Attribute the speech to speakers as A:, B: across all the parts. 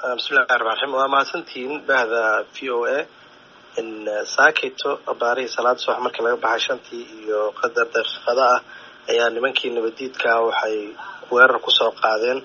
A: bismillahi rahmaani rahiim. Waa mahadsantihiin bahda VOA in saakito abaarihi salaad subax markii laga baxay shantii iyo qadar daqiiqada ah ayaa nimankii nabadiidka waxay weerar ku soo qaadeen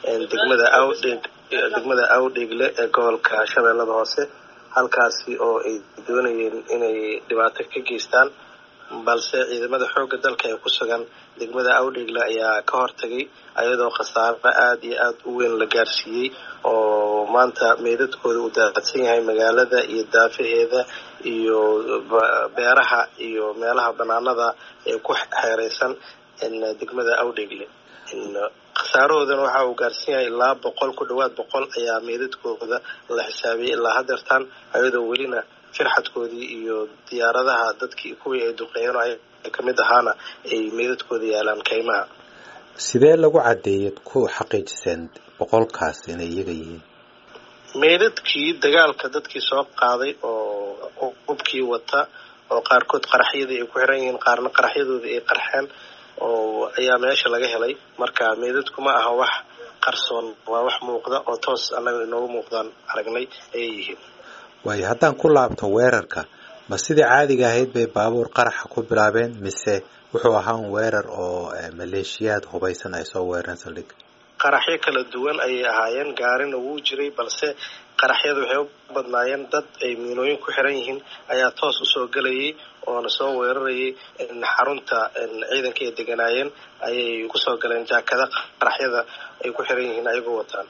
A: degmada Awdheegle ee gobolka Shabeellada Hoose, halkaasi oo ay doonayeen inay dhibaato ka geystaan, balse ciidamada xoogga dalka ee ku sugan degmada Awdheegle ayaa ka hortagay ayadoo khasaare aad iyo aad u weyn la gaarsiiyey oo maanta meedadkooda uu daadsan yahay magaalada iyo daafaheeda iyo beeraha iyo meelaha banaanada ee ku xeereysan degmada Awdheegle. khasaarahoodana waxa uu gaarsan yahay ilaa 100 ku dhawaad 100 ayaa meedadkooda la xisaabiyay ilaa hadeertan, ayadoo welina firxadkoodii iyo diyaaradaha dadkii kuwii ay duqeeyeen ay kamid ahaana ay meedadkooda yaalaan kaymaha.
B: sidee lagu cadeeyay ku xaqiijiseen 100kaas inay iyaga yihiin?
A: meedadkii dagaalka dadkii soo qaaday oo qubkii wata oo qaarkood qaraxyadii ay ku xiran yihiin, qaarna qaraxyadooda ay qarxeen oo ayaa meesha laga helay. marka meedadku ma aha wax qarsoon, waa wax muuqda oo toos anaga inoogu muuqdaan aragnay ay yihiin.
B: waayo haddaan ku laabto weerarka, ma sidii caadiga ahayd bay baabuur qaraxa ku bilaabeen mise wuxuu ahaa weerar oo maleeshiyaad hubaysan ay soo weerareen saldhig?
A: qaraxyo kala duwan ayay ahaayeen, gaarina wuu jiray, balse qaraxyadu waxay u badnaayeen dad ay miinooyin ku xiran yihiin ayaa toos usoo gelayay oona soo weerarayay xarunta ciidanka ay deganaayeen, ayay kusoo galeen jaakada qaraxyada ay ku xiran yihiin ayagoo wataan.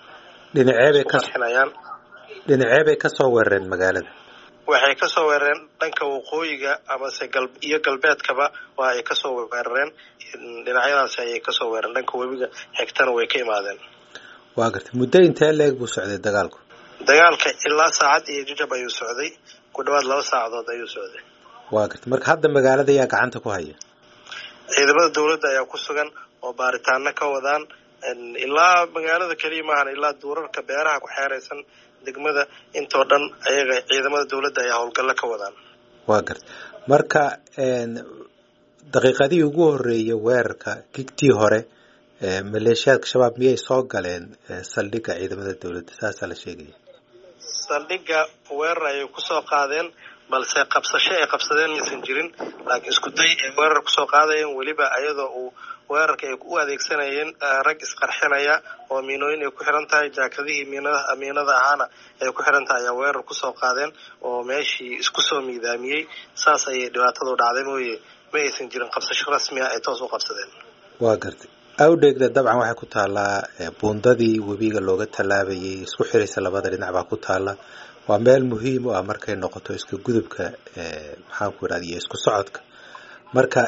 B: dhinacee bay kasoo weerareen magaalada?
A: waxay kasoo weerareen dhanka waqooyiga amase iyo galbeedkaba waa ay kasoo weerareen, dhinacyadaasi ayay kasoo weerareen, dhanka webiga xigtana way ka imaadeen.
B: waa gartay. muddo intee leeg buu socday dagaalku?
A: dagaalka ilaa saacad iyo jajab ayuu socday, ku dhawaad 2 saacadood ayuu socday.
B: waa gartay. marka hadda magaalada ayaa gacanta ku haya?
A: ciidamada dawladda ayaa ku sugan oo baaritaano ka wadaan, ilaa magaalada kaliya maahan, ilaa duurarka beeraha ku xeereysan degmada intoo dhan ayaga ciidamada dawladda ayaa howlgallo ka wadaan.
B: waa gartay. marka daqiiqadii ugu horeeyay weerarka gigtii hore maleeshiyaadka shabaab miyay soo galeen saldhigga ciidamada dawladda? saasaa la sheegaya.
A: saldhigga weerar ayay kusoo qaadeen, balse qabsasho ay qabsadeen maysan jirin, laakiin isku day ay weerar kusoo qaadayeen, weliba ayadoo uu weerarka ay u adeegsanayeen rag isqarxinaya oo miinooyin ay ku xiran tahay, jaakadihii miinada ahaana ay ku xiran tahay ayaa weerar kusoo qaadeen oo meeshii isku soo miidaamiyey. saas ayay dhibaatadu dhacday mooye ma aysan jirin qabsasho rasmi ah ay toos u qabsadeen.
B: waa gartay. Awdheegle dabcan waxay ku taalaa buundadii webiga looga tallaabayay, isku xiraysa labada dhinac baa ku taala. waa meel muhiim u ah markay noqoto isku gudubka maxaan ku idhahdaa iyo isku socodka. marka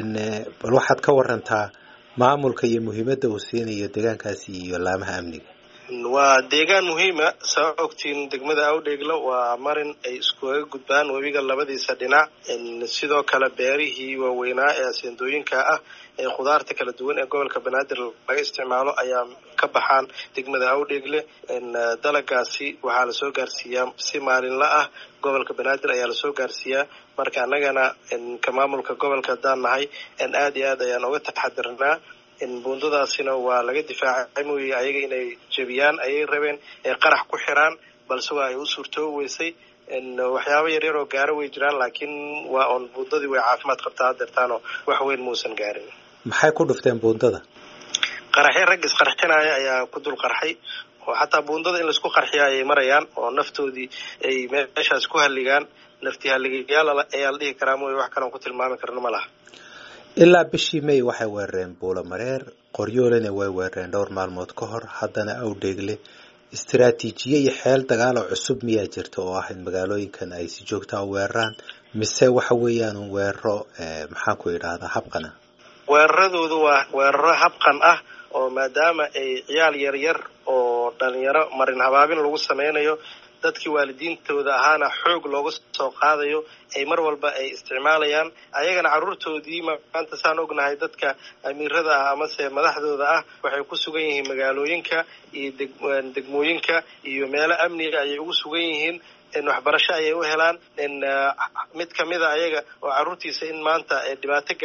B: bal waxaad ka warantaa maamulka iyo muhiimadda uu siinayo deegaankaasi iyo laamaha amniga.
A: waa deegaan muhiima, saa ogtiin degmada Awdheegle waa marin ay iskuga gudbaan webiga labadiisa dhinac, sidoo kale beerihii waaweynaa ee aseendooyinka ah ee khudaarta kala duwan ee gobolka Banaadir laga isticmaalo ayaa ka baxaan degmada Awdheegle. dalagaasi waxaa lasoo gaarsiiyaa si maalinla ah, gobolka Banaadir ayaa lasoo gaarsiiyaa. marka annagana ka maamulka gobolka haddaan nahay aad iyo aad ayaan uga taxadirnaa. buundadaasina waa laga difaacay mooye ayaga inay jebiyaan ayay rabeen, qarax ku xiraan, balse waa ay u suurtoobi weysay. waxyaabo yaryar oo gaaro way jiraan, laakiin waa on buundadii way caafimaad qabtaa hadeertaanoo wax weyn muusan gaarin.
B: maxay ku dhufteen buundada?
A: qaraxyo rag isqarxinaya ayaa ku dul qarxay, oo xataa buundada in laisku qarxiya ayay marayaan oo naftoodii ay meeshaas ku halligaan. nafti halligayaal ayaa la dhihi karaa mooye wax kaleon ku tilmaami karna ma laha.
B: ilaa bishii May waxay weerareen Buulamareer, Qoryoolena way weerareen dhowr maalmood ka hor. haddana Awdheegle istiraatiijiye iyo xeel dagaal oo cusub miyaa jirta oo ah in magaalooyinkan ay si joogta u weeraraan, mise waxa weeyaan weeraro maxaan ku idhaahdaa habqana?
A: weeraradoodu waa weeraro habqan ah oo maadaama ay ciyaal yaryar oo dhalinyaro marin habaabin lagu sameynayo, dadkii waalidiintooda ahaana xoog looga soo qaadayo, ay mar walba ay isticmaalayaan. ayagana carruurtoodii maanta saan ognahay dadka amiirada ah amase madaxdooda ah waxay ku sugan yihiin magaalooyinka iyo degmooyinka iyo meelo amniga ayay ugu sugan yihiin. waxbarasho ayay u helaan. mid kamida ayaga oo carruurtiisa in maanta dhibaato gaarto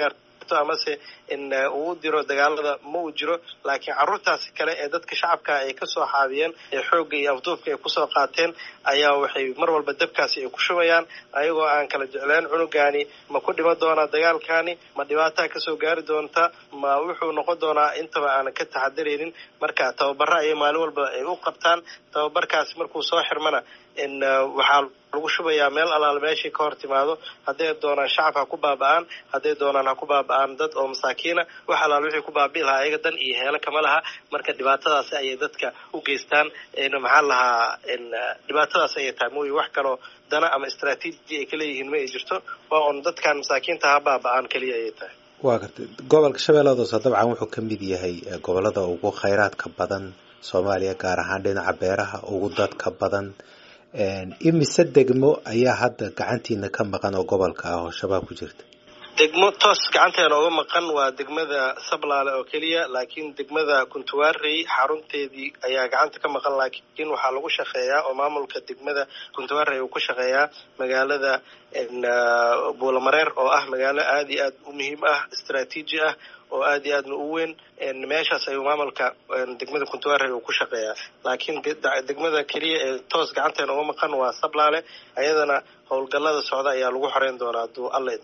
A: qabto amase in uu diro dagaalada ma uu jiro laakiin carruurtaasi kale ee dadka shacabka ay kasoo xaabiyeen ee xoogga iyo afduufka ay kusoo qaateen ayaa waxay mar walba dabkaasi ay ku shubayaan ayagoo aan kala jecleen cunugaani ma ku dhiman doonaa dagaalkaani ma dhibaataa kasoo gaari doonta ma wuxuu noqon doonaa intaba aanan ka taxadaraynin marka tababaro ayay maalin walba ay u qabtaan tababarkaasi markuu soo xirmana in waxaa lagu shubayaa meel alaal meeshii ka hor timaado hadday doonaan shacab ha ku baaba'aan hadday doonaan ha ku baaba'aan dad oo masaakiina wax alaal wixii ku baabi'i lahaa ayaga dan iyo heelo kama laha marka dhibaatadaasi ayay dadka u geystaan maxaa lahaa dhibaatadaas ayay tahay mooye wax kaloo dana ama istraatiiji ay ka leeyihiin ma ay jirto waa un dadkan masaakiinta ha baaba'aan keliya ayay tahay
B: waa gartay gobolka shabeellada hoose dabcan wuxuu ka mid yahay gobollada ugu khayraadka badan Soomaaliya gaar ahaan dhinaca beeraha ugu dadka badan imise degmo ayaa hadda gacantiina ka maqan oo gobolka ah oo shabaab ku jirta
A: degmo toos gacanteena uga maqan waa degmada Sablaale oo keliya laakiin degmada Kuntuwaarey xarunteedii ayaa gacanta ka maqan laakiin waxaa lagu shaqeeyaa oo maamulka degmada Kuntuwaarey uu ku shaqeeyaa magaalada Buulamareer oo ah magaalo aad iyo aad u muhiim ah istiraatiiji ah oo aad iyo aadna u weyn meeshaas ayuu maamulka degmada Kuntuwaarey uu ku shaqeeyaa laakiin degmada kaliya ee toos gacanteena uga maqan waa Sablaale ayadana howlgallada socda ayaa lagu xoreyn doonaa haduu Alle